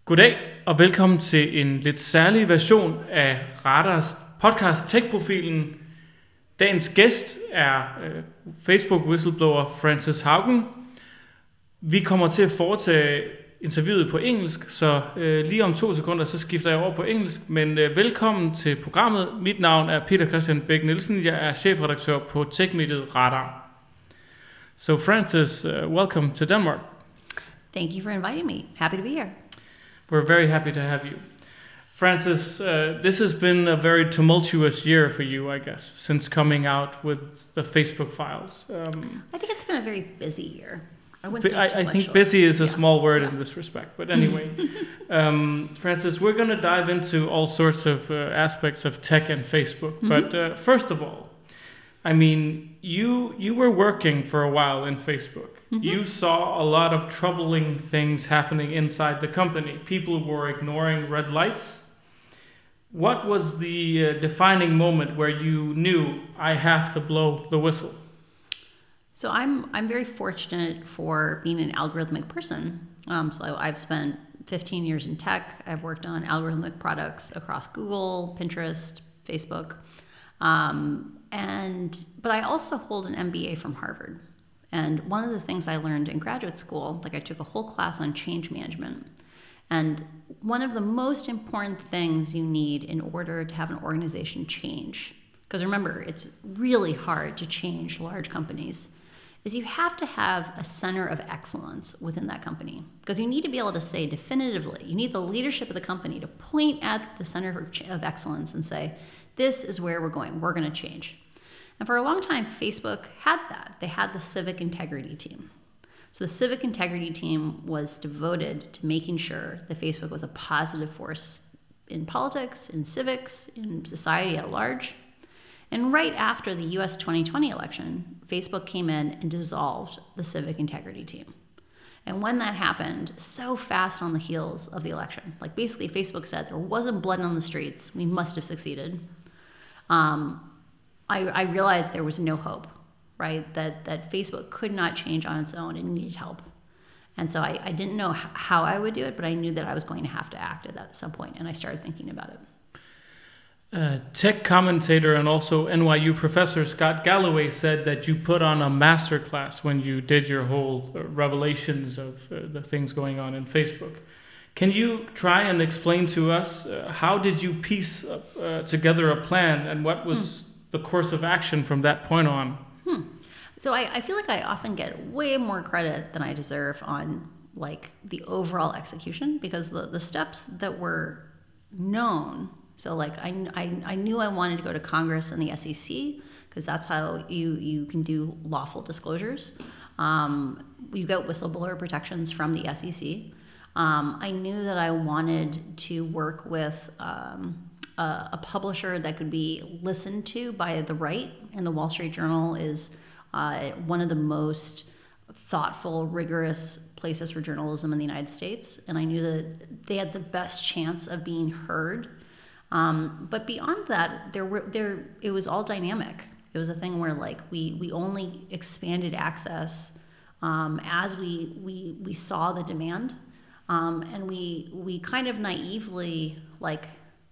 Goddag og velkommen til en lidt særlig version af Radars podcast Tech-profilen. Dagens gæst er Facebook-whistleblower Frances Haugen. Vi kommer til at foretage interviewet på engelsk, så lige om 2 sekunder, så skifter jeg over på engelsk. Men velkommen til programmet. Mit navn er Peter Christian Bæk Nielsen. Jeg er chefredaktør på tech-mediet Radar. So Frances, welcome to Denmark. Thank you for inviting me. Happy to be here. We're very happy to have you. Frances, this has been a very tumultuous year for you, I guess, since coming out with the Facebook files. I think it's been a very busy year. I think busy is a small word in this respect, but anyway. Frances, we're going to dive into all sorts of aspects of tech and Facebook, but first of all, I mean, you were working for a while in Facebook. You saw a lot of troubling things happening inside the company. People were ignoring red lights. What was the defining moment where you knew I have to blow the whistle? So I'm very fortunate for being an algorithmic person. So I've spent 15 years in tech. I've worked on algorithmic products across Google, Pinterest, Facebook. But I also hold an MBA from Harvard. And one of the things I learned in graduate school, like I took a whole class on change management. And one of the most important things you need in order to have an organization change, because remember, it's really hard to change large companies, is you have to have a center of excellence within that company. Because you need to be able to say definitively, you need the leadership of the company to point at the center of excellence and say, this is where we're going, we're going to change. And for a long time, Facebook had that. They had the civic integrity team. So the civic integrity team was devoted to making sure that Facebook was a positive force in politics, in civics, in society at large. And right after the US 2020 election, Facebook came in and dissolved the civic integrity team. And when that happened, so fast on the heels of the election, like basically Facebook said there wasn't blood on the streets, we must have succeeded. I realized there was no hope, right? That Facebook could not change on its own and needed help. And so I didn't know how I would do it, but I knew that I was going to have to act at some point, and I started thinking about it. Tech commentator and also NYU professor Scott Galloway said that you put on a masterclass when you did your whole revelations of the things going on in Facebook. Can you try and explain to us how did you piece together a plan, and what was the course of action from that point on? So I feel like I often get way more credit than I deserve on like the overall execution, because the steps that were known. So like I knew I wanted to go to Congress and the SEC, because that's how you can do lawful disclosures. You get whistleblower protections from the SEC. I knew that I wanted to work with a publisher that could be listened to by the right, and the Wall Street Journal is one of the most thoughtful, rigorous places for journalism in the United States, and I knew that they had the best chance of being heard. But beyond that, it was all dynamic. It was a thing where like we only expanded access as we saw the demand, and we kind of naively like.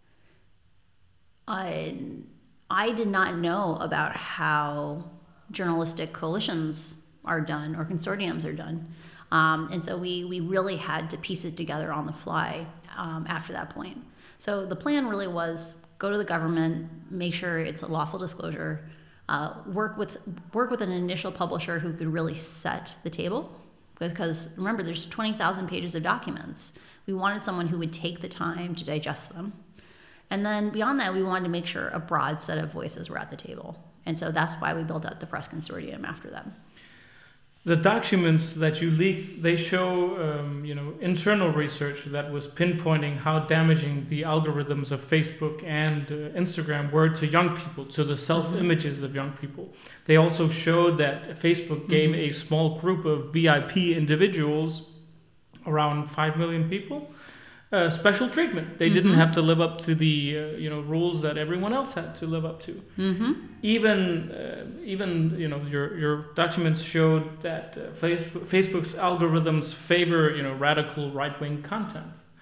I did not know about how journalistic coalitions are done or consortiums are done. And so we really had to piece it together on the fly after that point. So the plan really was go to the government, make sure it's a lawful disclosure, work with an initial publisher who could really set the table. Because remember, there's 20,000 pages of documents. We wanted someone who would take the time to digest them. And then beyond that, we wanted to make sure a broad set of voices were at the table. And so that's why we built out the press consortium after that. The documents that you leaked, they show internal research that was pinpointing how damaging the algorithms of Facebook and Instagram were to young people, to the self-images of young people. They also showed that Facebook gave a small group of VIP individuals, around 5 million people, special treatment. They didn't have to live up to the rules that everyone else had to live up to. Even your documents showed that Facebook's algorithms favor radical right-wing content.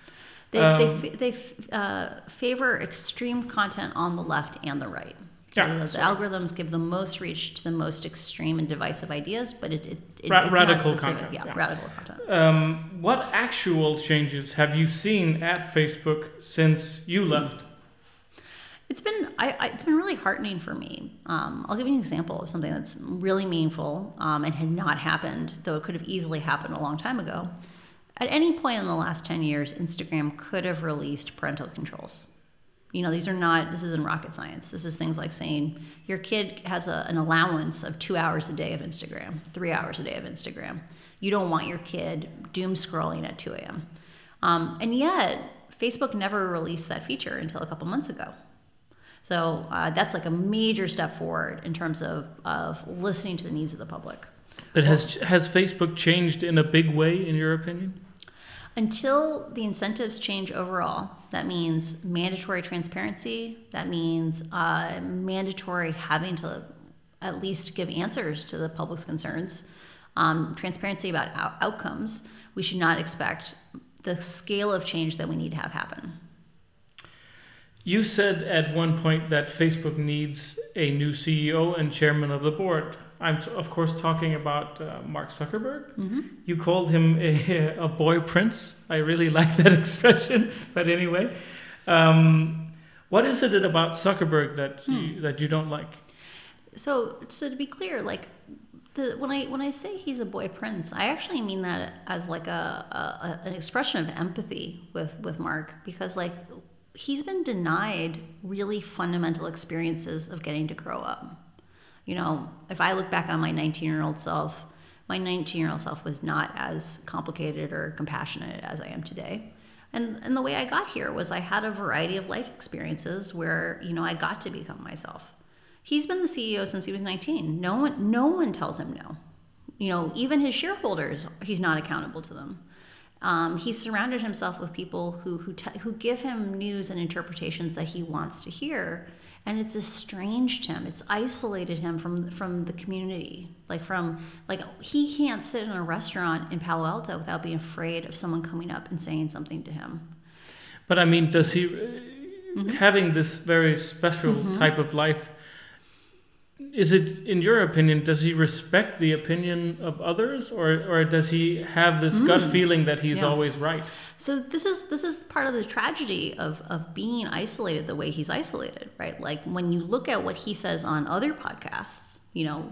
They favor extreme content on the left and the right. So the algorithms give the most reach to the most extreme and divisive ideas, but it's radical not specific. Content. Radical content. What actual changes have you seen at Facebook since you left? It's been really heartening for me. I'll give you an example of something that's really meaningful and had not happened, though it could have easily happened a long time ago. At any point in the last 10 years, Instagram could have released parental controls. This isn't rocket science. This is things like saying your kid has an allowance of 2 hours a day of Instagram, 3 hours a day of Instagram. You don't want your kid doom scrolling at 2 a.m. And yet, Facebook never released that feature until a couple months ago. So that's like a major step forward in terms of listening to the needs of the public. But has Facebook changed in a big way, in your opinion? Until the incentives change overall, that means mandatory transparency, that means mandatory having to at least give answers to the public's concerns, transparency about outcomes, we should not expect the scale of change that we need to have happen. You said at one point that Facebook needs a new CEO and chairman of the board. I'm, of course, talking about Mark Zuckerberg. Mm-hmm. You called him a boy prince. I really like that expression. But anyway, what is it about Zuckerberg that you don't like? So to be clear, when I say he's a boy prince, I actually mean that as like an expression of empathy with Mark, because he's been denied really fundamental experiences of getting to grow up. If I look back on my 19-year-old self, was not as complicated or compassionate as I am today. And the way I got here was I had a variety of life experiences where, I got to become myself. He's been the CEO since he was 19. No one tells him no. Even his shareholders, he's not accountable to them. He's surrounded himself with people who give him news and interpretations that he wants to hear. And it's estranged him. It's isolated him from the community. He can't sit in a restaurant in Palo Alto without being afraid of someone coming up and saying something to him. But I mean, does he, having this very special type of life, is it, in your opinion, does he respect the opinion of others, or does he have this gut feeling that he's always right? So this is part of the tragedy of being isolated the way he's isolated, right? When you look at what he says on other podcasts,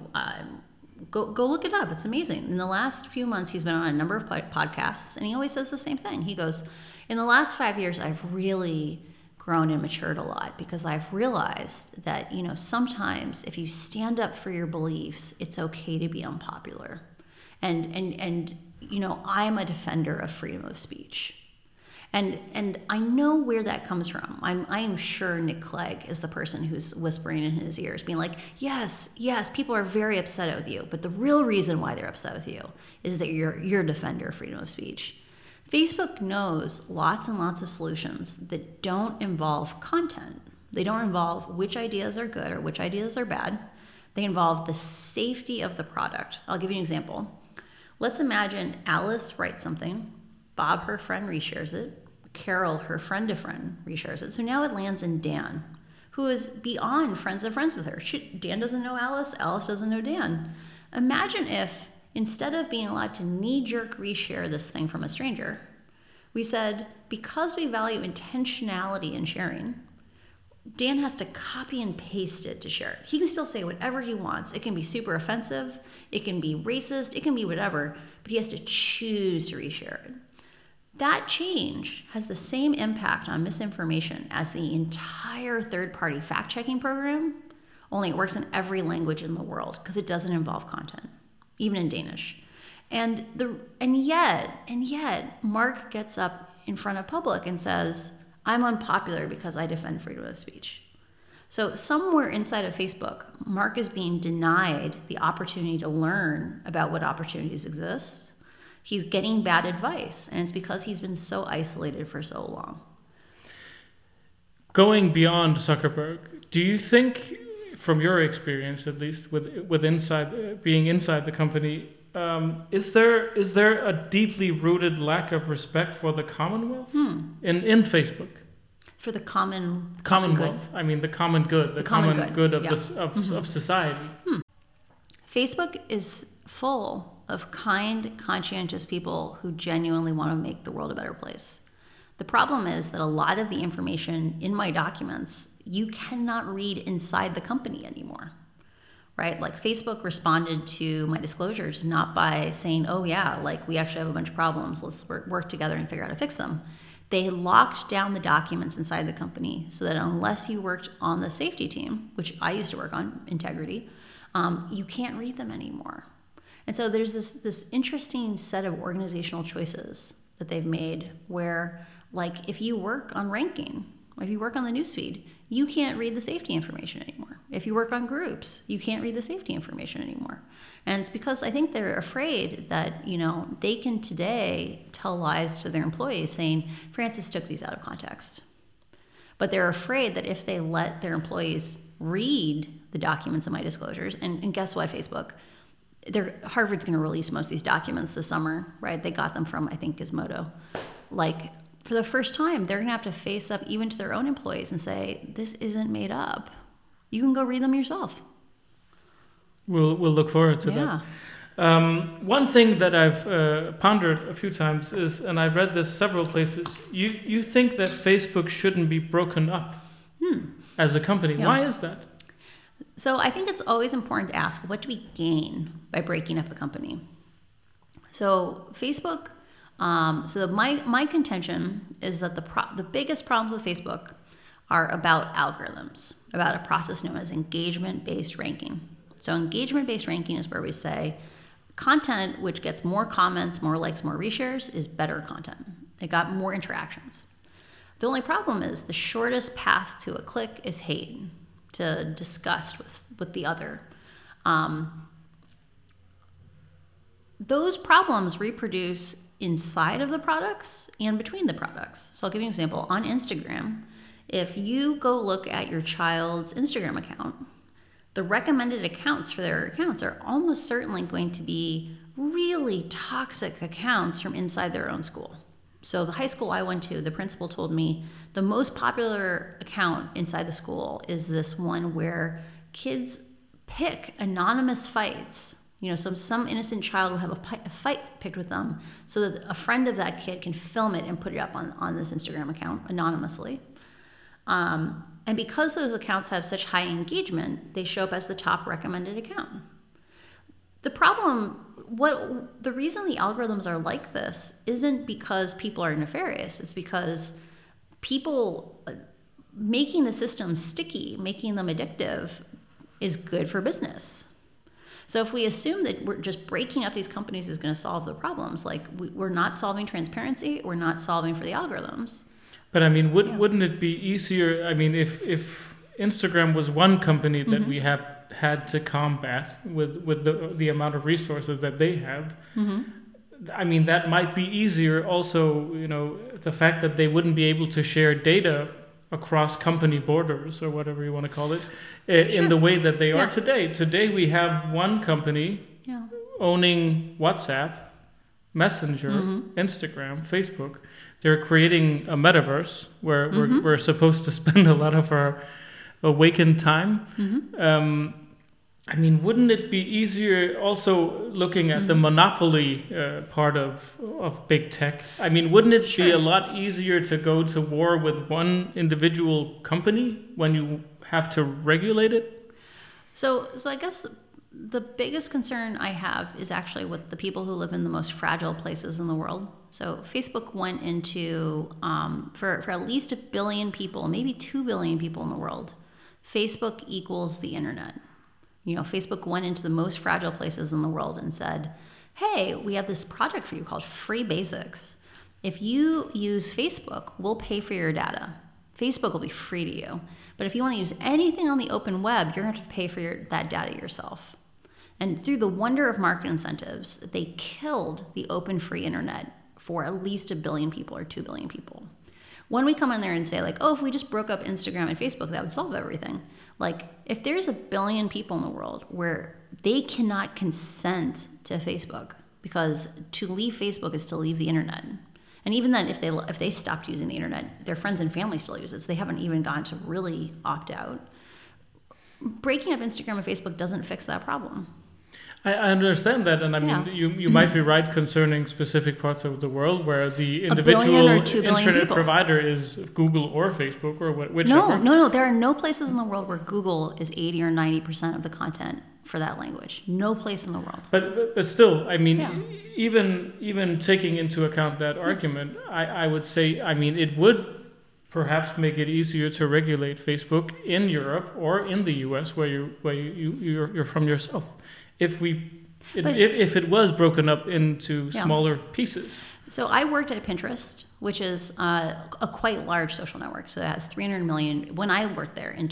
go look it up. It's amazing. In the last few months, he's been on a number of podcasts, and he always says the same thing. He goes, in the last 5 years, I've really grown and matured a lot because I've realized that, sometimes if you stand up for your beliefs, it's okay to be unpopular. And I'm a defender of freedom of speech. And I know where that comes from. I am sure Nick Clegg is the person who's whispering in his ears, being like, yes, people are very upset with you, but the real reason why they're upset with you is that you're a defender of freedom of speech. Facebook knows lots and lots of solutions that don't involve content. They don't involve which ideas are good or which ideas are bad. They involve the safety of the product. I'll give you an example. Let's imagine Alice writes something, Bob, her friend, reshares it, Carol, her friend-to-friend, reshares it. So now it lands in Dan, who is beyond friends of friends with her. Dan doesn't know Alice, Alice doesn't know Dan. Imagine if, instead of being allowed to knee-jerk reshare this thing from a stranger, we said, because we value intentionality in sharing, Dan has to copy and paste it to share it. He can still say whatever he wants. It can be super offensive, it can be racist, it can be whatever, but he has to choose to reshare it. That change has the same impact on misinformation as the entire third-party fact-checking program, only it works in every language in the world because it doesn't involve content, even in Danish. And yet, Mark gets up in front of public and says, I'm unpopular because I defend freedom of speech. So somewhere inside of Facebook, Mark is being denied the opportunity to learn about what opportunities exist. He's getting bad advice, and it's because he's been so isolated for so long. Going beyond Zuckerberg, do you think, from your experience at least, with being inside the company, is there a deeply rooted lack of respect for the Commonwealth in Facebook? For the common good. Commonwealth. I mean, the common good, the common good of yeah. this of society. Facebook is full of kind, conscientious people who genuinely want to make the world a better place. The problem is that a lot of the information in my documents you cannot read inside the company anymore, right? Like Facebook responded to my disclosures not by saying, oh yeah, like we actually have a bunch of problems, let's work together and figure out how to fix them. They locked down the documents inside the company so that unless you worked on the safety team, which I used to work on, integrity, you can't read them anymore. And so there's this interesting set of organizational choices that they've made where, like, if you work on ranking, if you work on the newsfeed, you can't read the safety information anymore. If you work on groups, you can't read the safety information anymore. And it's because I think they're afraid that, they can today tell lies to their employees saying, Francis took these out of context. But they're afraid that if they let their employees read the documents in my disclosures, and guess what, Facebook? Harvard's going to release most of these documents this summer, right? They got them from, I think, Gizmodo. Like, for the first time, they're going to have to face up even to their own employees and say, this isn't made up. You can go read them yourself. We'll look forward to that. One thing that I've pondered a few times is, and I've read this several places, you think that Facebook shouldn't be broken up as a company. Yeah. Why is that? So I think it's always important to ask, what do we gain by breaking up a company? So Facebook, my contention is that the biggest problems with Facebook are about algorithms, about a process known as engagement-based ranking. So engagement-based ranking is where we say content which gets more comments, more likes, more reshares is better content. It got more interactions. The only problem is the shortest path to a click is hate, to disgust with the other. Those problems reproduce inside of the products and between the products. So I'll give you an example. On Instagram, if you go look at your child's Instagram account, the recommended accounts for their accounts are almost certainly going to be really toxic accounts from inside their own school. So the high school I went to, the principal told me the most popular account inside the school is this one where kids pick anonymous fights. Some innocent child will have a fight picked with them so that a friend of that kid can film it and put it up on this Instagram account anonymously. And because those accounts have such high engagement, they show up as the top recommended account. The reason the algorithms are like this isn't because people are nefarious. It's because people making the system sticky, making them addictive, is good for business. So if we assume that we're just breaking up these companies is going to solve the problems, like we're not solving transparency, we're not solving for the algorithms. But I mean, wouldn't it be easier? I mean, if Instagram was one company that we have had to combat with the amount of resources that they have, I mean, that might be easier. Also, the fact that they wouldn't be able to share data across company borders or whatever you want to call it, in the way that they are today. Today we have one company owning WhatsApp, Messenger, Instagram, Facebook. They're creating a metaverse where we're supposed to spend a lot of our awakened time. I mean, wouldn't it be easier also looking at the monopoly part of big tech? I mean, wouldn't it be a lot easier to go to war with one individual company when you have to regulate it? So I guess the biggest concern I have is actually with the people who live in the most fragile places in the world. So Facebook went into, for at least 1 billion people, maybe 2 billion people in the world, Facebook equals the internet. Facebook went into the most fragile places in the world and said, hey, we have this product for you called Free Basics. If you use Facebook, we'll pay for your data. Facebook will be free to you. But if you want to use anything on the open web, you're going to have to pay for that data yourself. And through the wonder of market incentives, they killed the open free internet for at least 1 billion people or 2 billion people. When we come in there and say like, oh, if we just broke up Instagram and Facebook, that would solve everything. Like, if there's 1 billion people in the world where they cannot consent to Facebook, because to leave Facebook is to leave the internet. And even then, if they stopped using the internet, their friends and family still use it, so they haven't even gone to really opt out. Breaking up Instagram and Facebook doesn't fix that problem. I understand that, and I mean, you might be right concerning specific parts of the world where the individual internet provider is Google or Facebook or whichever. No. There are no places in the world where Google is 80 or 90% of the content for that language. No place in the world. But still, I mean, even taking into account that argument, I would say, I mean, it would perhaps make it easier to regulate Facebook in Europe or in the US where you're from yourself. If it was broken up into smaller pieces. So I worked at Pinterest, which is a quite large social network. So it has 300 million. When I worked there in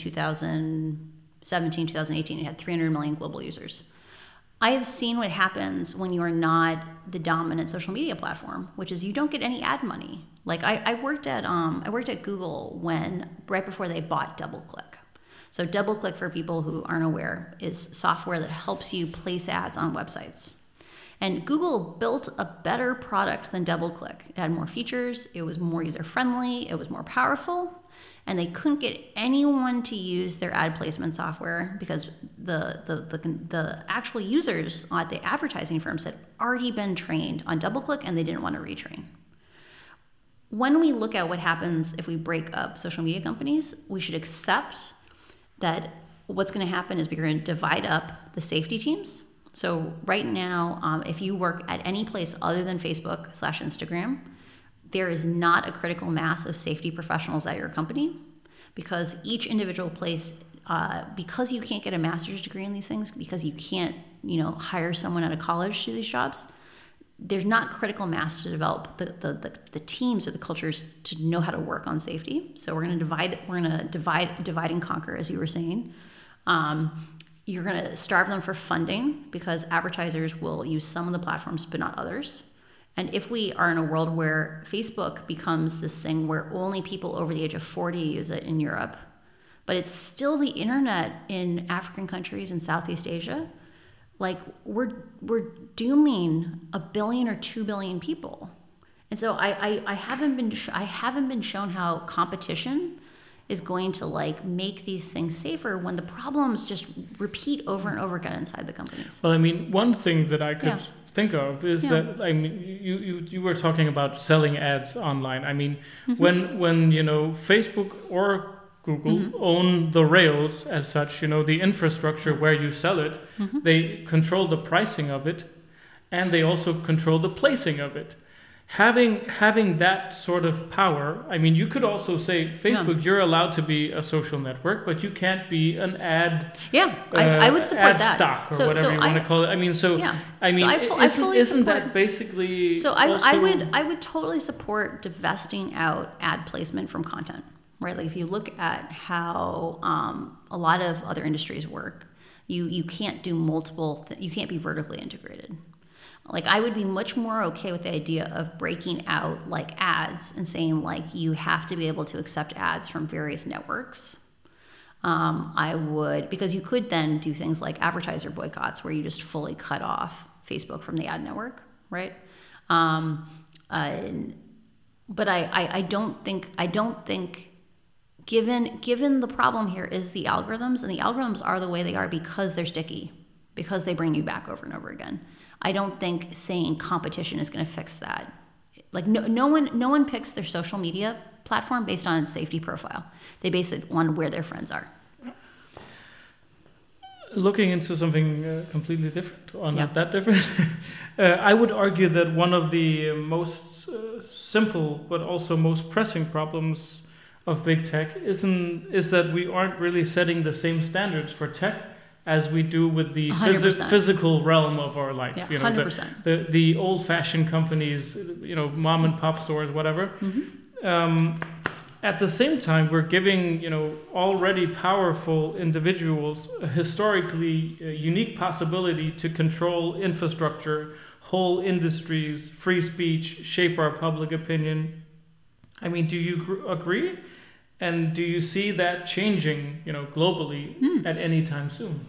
2017, 2018, it had 300 million global users. I have seen what happens when you are not the dominant social media platform, which is you don't get any ad money. Like I worked at Google right before they bought DoubleClick. So DoubleClick, for people who aren't aware, is software that helps you place ads on websites. And Google built a better product than DoubleClick. It had more features, it was more user-friendly, it was more powerful, and they couldn't get anyone to use their ad placement software because the actual users at the advertising firms had already been trained on DoubleClick and they didn't want to retrain. When we look at what happens if we break up social media companies, we should accept that what's going to happen is we're going to divide up the safety teams. So right now, if you work at any place other than Facebook/Instagram, there is not a critical mass of safety professionals at your company, because each individual place, because you can't get a master's degree in these things, because you can't, hire someone out of college to do these jobs, there's not critical mass to develop the teams or the cultures to know how to work on safety. So we're going to divide and conquer, as you were saying. You're going to starve them for funding because advertisers will use some of the platforms but not others. And if we are in a world where Facebook becomes this thing where only people over the age of 40 use it in Europe, but it's still the internet in African countries and Southeast Asia, like we're dooming 1 billion or 2 billion people. And so I haven't been shown how competition is going to make these things safer when the problems just repeat over and over again inside the companies. Well, I mean, one thing that I could think of is that, I mean, you were talking about selling ads online. I mean, when Facebook or Google own the rails as such, the infrastructure where you sell it, they control the pricing of it, and they also control the placing of it. Having that sort of power, I mean, you could also say, Facebook, you're allowed to be a social network, but you can't be an ad. I would support ad that. stock or whatever you want to call it. I mean, isn't that basically? So I would totally support divesting out ad placement from content. Right, like if you look at how a lot of other industries work, you can't do you can't be vertically integrated. Like I would be much more okay with the idea of breaking out like ads and saying like you have to be able to accept ads from various networks. I would, because you could then do things like advertiser boycotts where you just fully cut off Facebook from the ad network, right? But I don't think. Given the problem here is the algorithms, and the algorithms are the way they are because they're sticky, because they bring you back over and over again. I don't think saying competition is going to fix that. Like no one picks their social media platform based on its safety profile. They base it on where their friends are. Looking into something completely different, or not that different, I would argue that one of the most simple but also most pressing problems of big tech is that we aren't really setting the same standards for tech as we do with the physical realm of our life. 100%. The old-fashioned companies, mom and pop stores, whatever. At the same time, we're giving already powerful individuals a historically unique possibility to control infrastructure, whole industries, free speech, shape our public opinion. I mean, do you agree? And do you see that changing, globally at any time soon?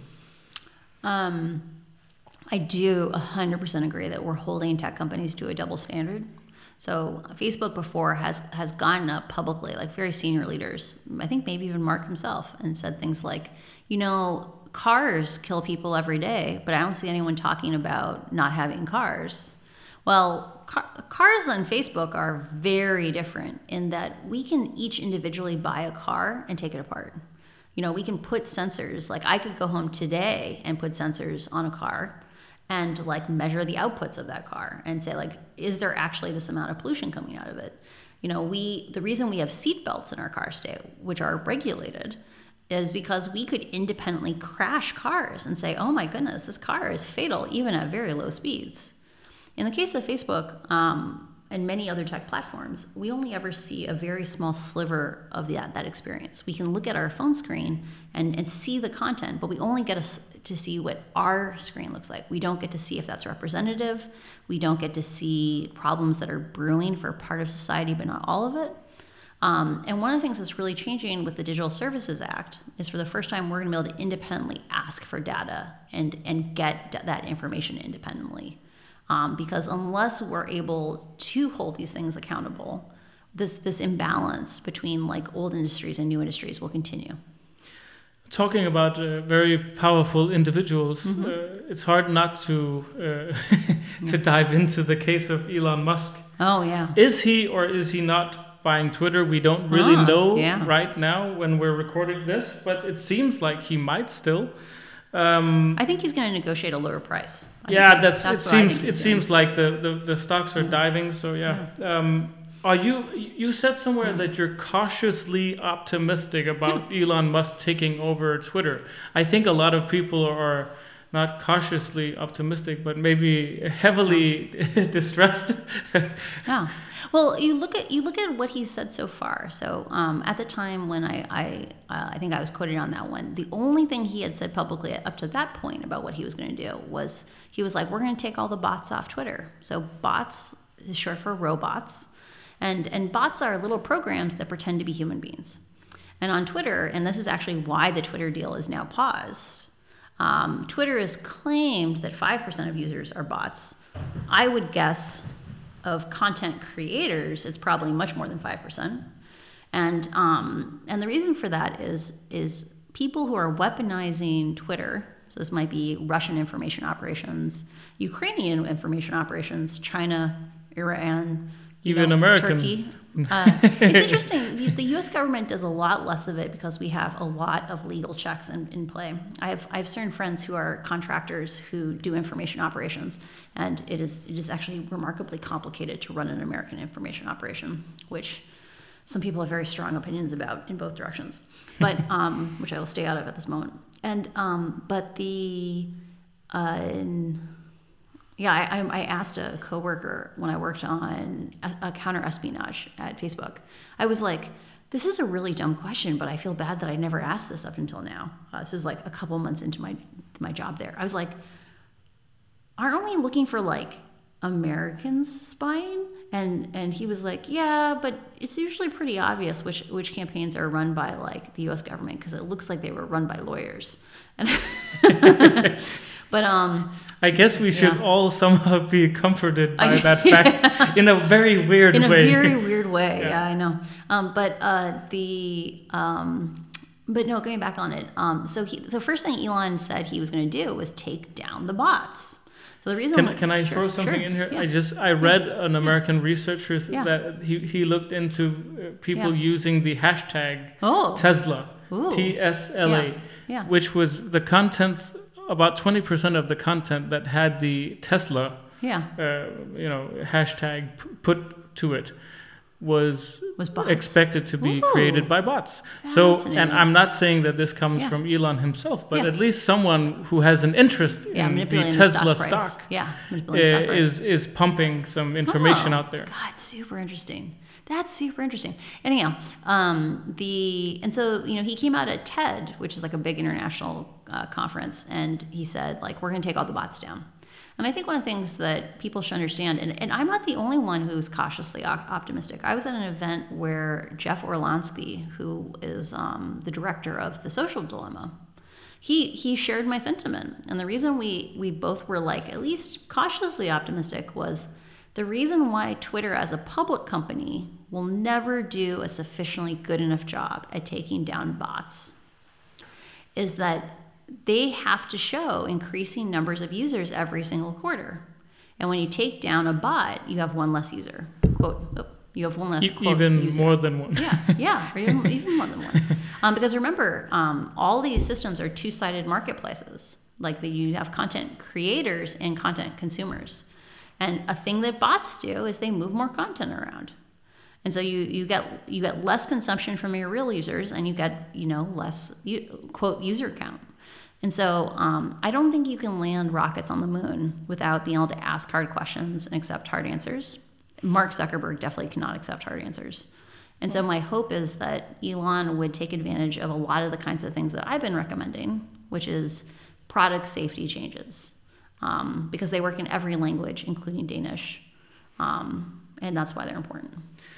I do 100% agree that we're holding tech companies to a double standard. So Facebook before has gone up publicly, like very senior leaders, I think maybe even Mark himself, and said things like, cars kill people every day, but I don't see anyone talking about not having cars. Well, cars on Facebook are very different in that we can each individually buy a car and take it apart. We can put sensors, like I could go home today and put sensors on a car and like measure the outputs of that car and say like, is there actually this amount of pollution coming out of it? The reason we have seat belts in our cars today, which are regulated, is because we could independently crash cars and say, oh my goodness, this car is fatal even at very low speeds. In the case of Facebook and many other tech platforms, we only ever see a very small sliver of that experience. We can look at our phone screen and see the content, but we only get to see what our screen looks like. We don't get to see if that's representative. We don't get to see problems that are brewing for part of society, but not all of it. And one of the things that's really changing with the Digital Services Act is for the first time, we're going to be able to independently ask for data and get that information independently. Because unless we're able to hold these things accountable, this imbalance between like old industries and new industries will continue. Talking about very powerful individuals, it's hard not to to dive into the case of Elon Musk. Oh yeah. Is he or is he not buying Twitter? We don't really know right now when we're recording this, but it seems like he might still. I think he's going to negotiate a lower price. It seems like the stocks are diving. So are you said somewhere that you're cautiously optimistic about Elon Musk taking over Twitter? I think a lot of people are not cautiously optimistic, but maybe heavily distressed. Yeah. Well, you look at what he's said so far. So at the time when I think I was quoted on that one, the only thing he had said publicly up to that point about what he was going to do was he was like, we're going to take all the bots off Twitter. So bots is short for robots. And bots are little programs that pretend to be human beings. And on Twitter, and this is actually why the Twitter deal is now paused, Twitter has claimed that 5% of users are bots. I would guess of content creators, it's probably much more than 5%. And the reason for that is people who are weaponizing Twitter, so this might be Russian information operations, Ukrainian information operations, China, Iran, even American. Turkey. It's interesting. The U.S. government does a lot less of it because we have a lot of legal checks in play. I have certain friends who are contractors who do information operations, and it is actually remarkably complicated to run an American information operation, which some people have very strong opinions about in both directions, but which I will stay out of at this moment. And I asked a coworker when I worked on a counter espionage at Facebook. I was like, this is a really dumb question, but I feel bad that I never asked this up until now. This was like a couple months into my job there. I was like, aren't we looking for like Americans spying? And he was like, yeah, but it's usually pretty obvious which campaigns are run by like the U.S. government because it looks like they were run by lawyers. And but I guess we should all somehow be comforted by that fact in a very weird way. In a very weird way, yeah I know. But no, going back on it. So the first thing Elon said he was going to do was take down the bots. So the reason can I throw something in here? Yeah. I read an American researcher that he looked into people using the hashtag Tesla, TSLA, which was the content. About 20% of the content that had the Tesla, hashtag put to it was expected to be created by bots. So, and I'm not saying that this comes from Elon himself, but at least someone who has an interest in the Tesla stock is pumping some information out there. God, super interesting. That's super interesting. Anyhow, so he came out at TED, which is like a big international conference, and he said like we're going to take all the bots down. And I think one of the things that people should understand, and I'm not the only one who's cautiously optimistic. I was at an event where Jeff Orlansky, who is the director of The Social Dilemma, he shared my sentiment. And the reason we both were like at least cautiously optimistic was the reason why Twitter as a public company will never do a sufficiently good enough job at taking down bots is that they have to show increasing numbers of users every single quarter. And when you take down a bot, you have one less user. You have one less quote even user. More than one. Yeah, or even more than one. Because remember, all these systems are two-sided marketplaces. Like you have content creators and content consumers. And a thing that bots do is they move more content around. And so you get less consumption from your real users, and you get less quote user count. And so I don't think you can land rockets on the moon without being able to ask hard questions and accept hard answers. Mark Zuckerberg definitely cannot accept hard answers. And so my hope is that Elon would take advantage of a lot of the kinds of things that I've been recommending, which is product safety changes, because they work in every language, including Danish. And that's why they're important.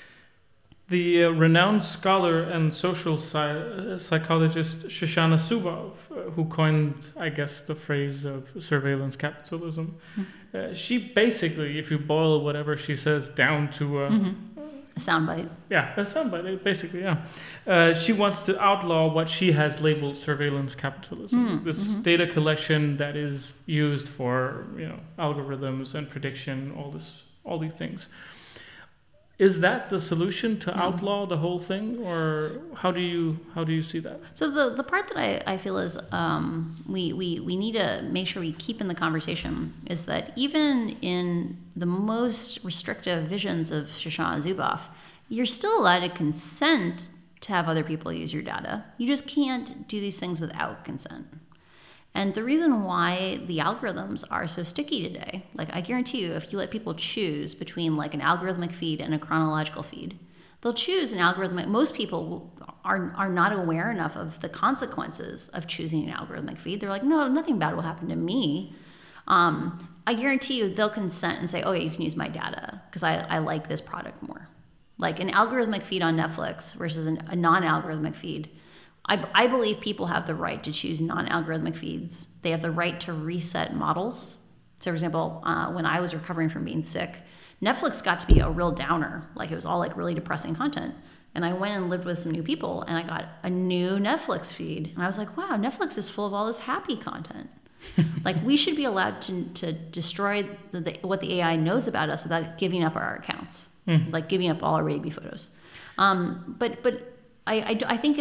The renowned scholar and social psychologist Shoshana Zuboff, who coined, I guess, the phrase of surveillance capitalism, she basically, if you boil whatever she says down to a soundbite. Yeah, a soundbite, basically, yeah. She wants to outlaw what she has labeled surveillance capitalism. This data collection that is used for, algorithms and prediction, all these things. Is that the solution to outlaw the whole thing, or how do you see that? So the part that I feel is we need to make sure we keep in the conversation is that even in the most restrictive visions of Shoshana Zuboff, you're still allowed to consent to have other people use your data. You just can't do these things without consent. And the reason why the algorithms are so sticky today, like I guarantee you, if you let people choose between like an algorithmic feed and a chronological feed, they'll choose an algorithmic. Most people are not aware enough of the consequences of choosing an algorithmic feed. They're like, no, nothing bad will happen to me. I guarantee you they'll consent and say, oh yeah, you can use my data because I like this product more. Like an algorithmic feed on Netflix versus a non-algorithmic feed. I believe people have the right to choose non-algorithmic feeds. They have the right to reset models. So for example, when I was recovering from being sick, Netflix got to be a real downer. Like it was all like really depressing content. And I went and lived with some new people and I got a new Netflix feed. And I was like, wow, Netflix is full of all this happy content. Like we should be allowed to destroy what the AI knows about us without giving up our accounts, like giving up all our baby photos. But I think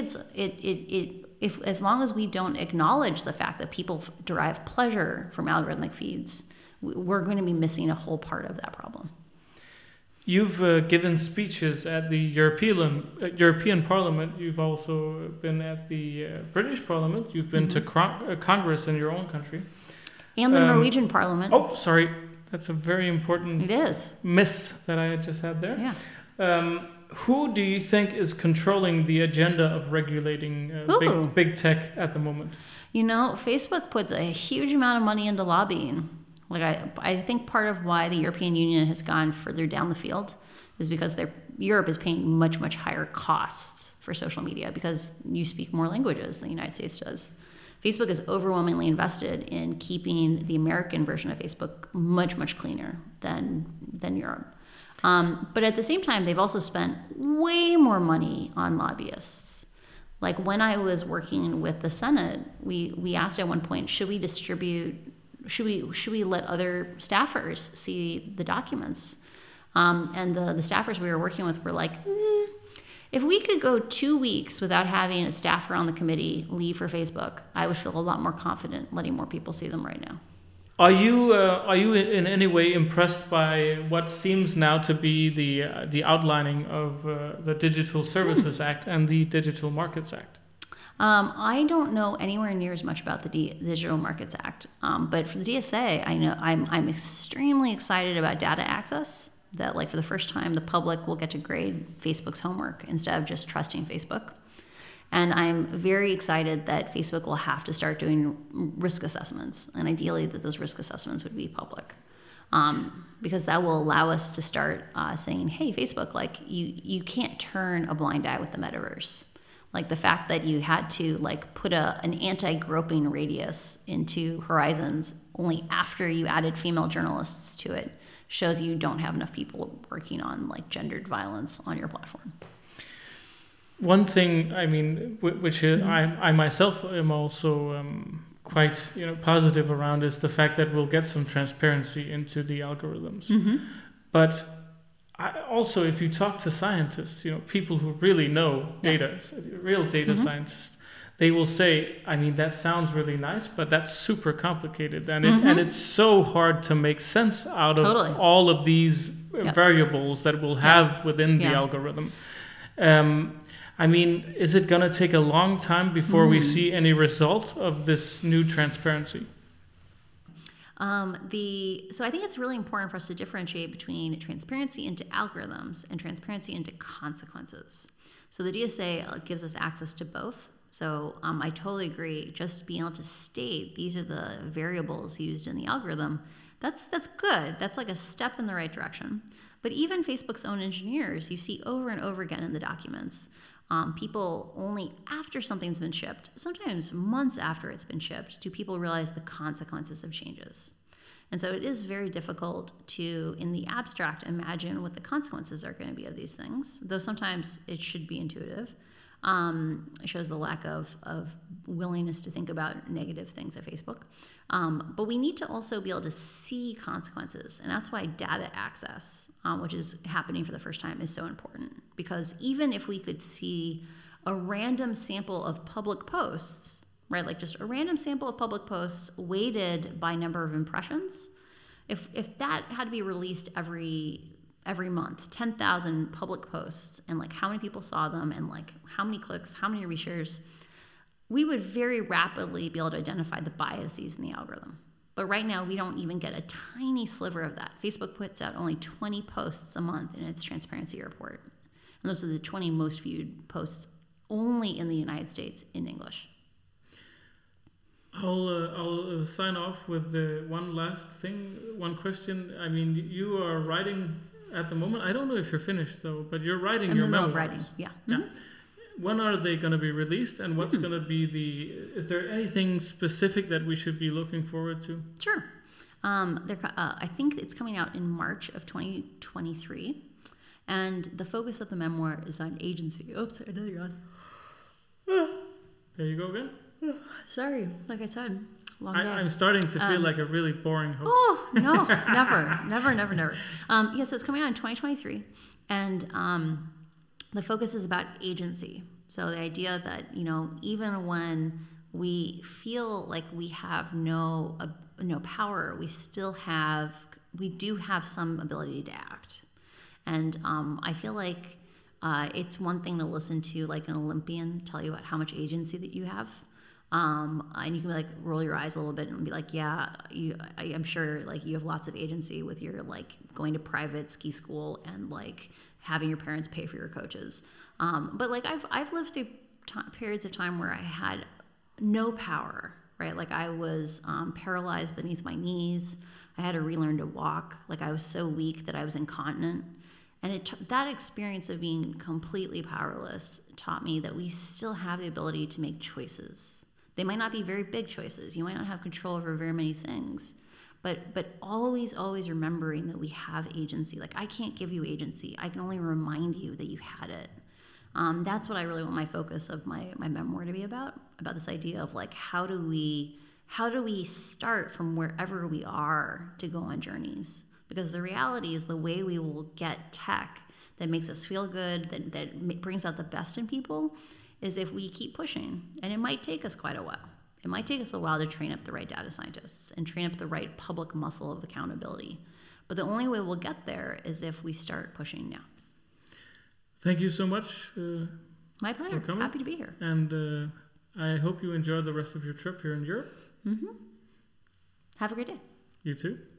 if as long as we don't acknowledge the fact that people derive pleasure from algorithmic feeds, we're going to be missing a whole part of that problem. You've given speeches at the European Parliament. You've also been at the British Parliament. You've been to Congress in your own country. And the Norwegian Parliament. Oh, sorry. That's a very important miss that I had just had there. Yeah. Who do you think is controlling the agenda of regulating big tech at the moment? Facebook puts a huge amount of money into lobbying. Like I think part of why the European Union has gone further down the field is because Europe is paying much, much higher costs for social media because you speak more languages than the United States does. Facebook is overwhelmingly invested in keeping the American version of Facebook much, much cleaner than Europe. But at the same time, they've also spent way more money on lobbyists. Like when I was working with the Senate, we asked at one point, should we let other staffers see the documents? And the staffers we were working with were like, if we could go 2 weeks without having a staffer on the committee leave for Facebook, I would feel a lot more confident letting more people see them right now. Are you in any way impressed by what seems now to be the outlining of the Digital Services Act and the Digital Markets Act? I don't know anywhere near as much about the Digital Markets Act, but for the DSA, I know I'm extremely excited about data access. That like for the first time, the public will get to grade Facebook's homework instead of just trusting Facebook. And I'm very excited that Facebook will have to start doing risk assessments, and ideally that those risk assessments would be public. Because that will allow us to start saying, hey, Facebook, like you can't turn a blind eye with the metaverse. Like the fact that you had to like put an anti-groping radius into Horizons only after you added female journalists to it shows you don't have enough people working on like gendered violence on your platform. One thing, I mean, which I myself am also quite positive around, is the fact that we'll get some transparency into the algorithms. But also, if you talk to scientists, people who really know data, real data scientists, they will say, I mean, that sounds really nice, but that's super complicated, and it's so hard to make sense out of all of these variables that we'll have within the algorithm. I mean, is it going to take a long time before we see any result of this new transparency? So I think it's really important for us to differentiate between transparency into algorithms and transparency into consequences. So the DSA gives us access to both. So I totally agree. Just being able to state these are the variables used in the algorithm, that's good. That's like a step in the right direction. But even Facebook's own engineers, you see over and over again in the documents, people only after something's been shipped, sometimes months after it's been shipped, do people realize the consequences of changes. And so it is very difficult to, in the abstract, imagine what the consequences are going to be of these things, though sometimes it should be intuitive. It shows the lack of willingness to think about negative things at Facebook. But we need to also be able to see consequences. And that's why data access, which is happening for the first time, is so important. Because even if we could see a random sample of public posts, right, like just a random sample of public posts weighted by number of impressions, if that had to be released every month, 10,000 public posts, and like how many people saw them, and like how many clicks, how many reshares, we would very rapidly be able to identify the biases in the algorithm. But right now, we don't even get a tiny sliver of that. Facebook puts out only 20 posts a month in its transparency report. And those are the 20 most viewed posts only in the United States in English. I'll sign off with one last thing, one question. I mean, you are writing at the moment. I don't know if you're finished though, but you're writing your memoirs. I'm in the middle of writing, yeah. Mm-hmm. When are they going to be released, and what's going to be is there anything specific that we should be looking forward to? Sure. I think it's coming out in March of 2023, and the focus of the memoir is on agency. Oops, I know you're on. There you go again. Sorry, like I said, long day. I'm starting to feel like a really boring host. Oh, no, never. So it's coming out in 2023, and the focus is about agency. So the idea that, even when we feel like we have no power, we do have some ability to act. And I feel like it's one thing to listen to like an Olympian tell you about how much agency that you have. And you can like roll your eyes a little bit and be like, yeah, I'm sure like you have lots of agency with your like going to private ski school and like having your parents pay for your coaches. But like I've lived through periods of time where I had no power, right? Like I was paralyzed beneath my knees. I had to relearn to walk. Like I was so weak that I was incontinent. And that experience of being completely powerless taught me that we still have the ability to make choices. They might not be very big choices. You might not have control over very many things. But always remembering that we have agency. Like I can't give you agency. I can only remind you that you had it. That's what I really want my focus of my memoir to be about this idea of like how do we start from wherever we are to go on journeys. Because the reality is the way we will get tech that makes us feel good, that brings out the best in people, is if we keep pushing. And it might take us quite a while. It might take us a while to train up the right data scientists and train up the right public muscle of accountability. But the only way we'll get there is if we start pushing now. Thank you so much. My pleasure. Happy to be here. And I hope you enjoy the rest of your trip here in Europe. Mm-hmm. Have a great day. You too.